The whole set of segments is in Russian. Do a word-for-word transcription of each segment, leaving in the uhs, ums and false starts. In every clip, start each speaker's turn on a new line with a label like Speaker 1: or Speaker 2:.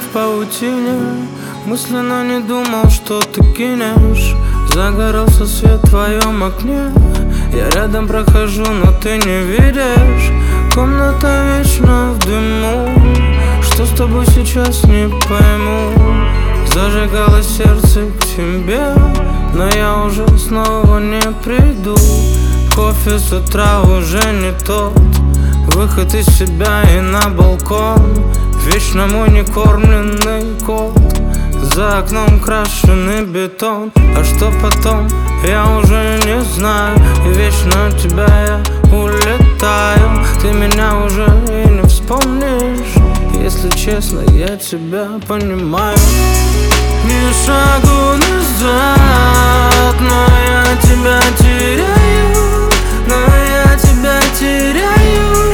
Speaker 1: в паутине. Мысленно не думал, что ты кинешь. Загорелся свет в твоем окне. Я рядом прохожу, но ты не видишь. Комната вечно в дыму. Что с тобой сейчас, не пойму. Зажигало сердце к тебе, но я уже снова не приду. Кофе с утра уже не тот. Выход из себя и на балкон. Вечно мой некормленный кот. За окном крашеный бетон. А что потом, я уже не знаю. И вечно от тебя я улетаю. Ты меня уже и не вспомнишь. Если честно, я тебя понимаю. Ни шагу назад, но я тебя теряю. Но я тебя теряю.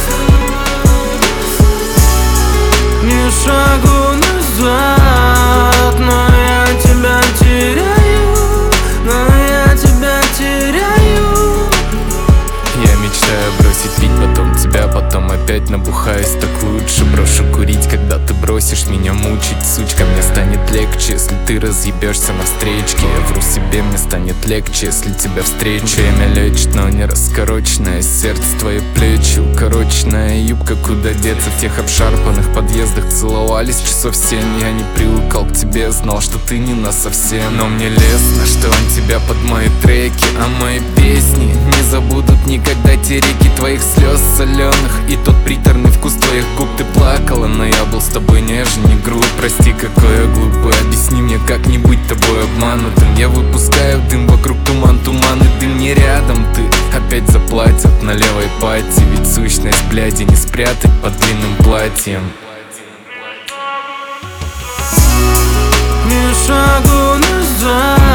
Speaker 1: Ни шагу назад, но я тебя теряю. Но я тебя теряю.
Speaker 2: Я мечтаю бросить пить, потом тебя, потом опять набухаюсь. Так лучше брошу курить, когда ты бросишь меня мучить. Сучка, мне станет легче, если ты разъебешься на встречке. Я вру себе, мне станет легче, если тебя встречу. Время лечит, но не раскороченное сердце, твои плечи, укороченная юбка. Куда деться в тех обшарпанных подъездах? Целовались часов семь, я не привыкал к тебе. Знал, что ты не нас совсем. Но мне лестно, что он тебя под мои треки. А мои песни не забудут никогда те реки твоих слез соленых. И тот приторный вкус твоих губ. Ты плакала, но я был с тобой нежен и груб. Прости, какой я глупый, объясни мне, как не быть тобой обманутым. Я выпускаю дым, вокруг туман, туман и дым не рядом. Ты опять заплатят на левой пати. Ведь сущность, бляди, не спрятать под длинным платьем.
Speaker 1: Ни шагу назад.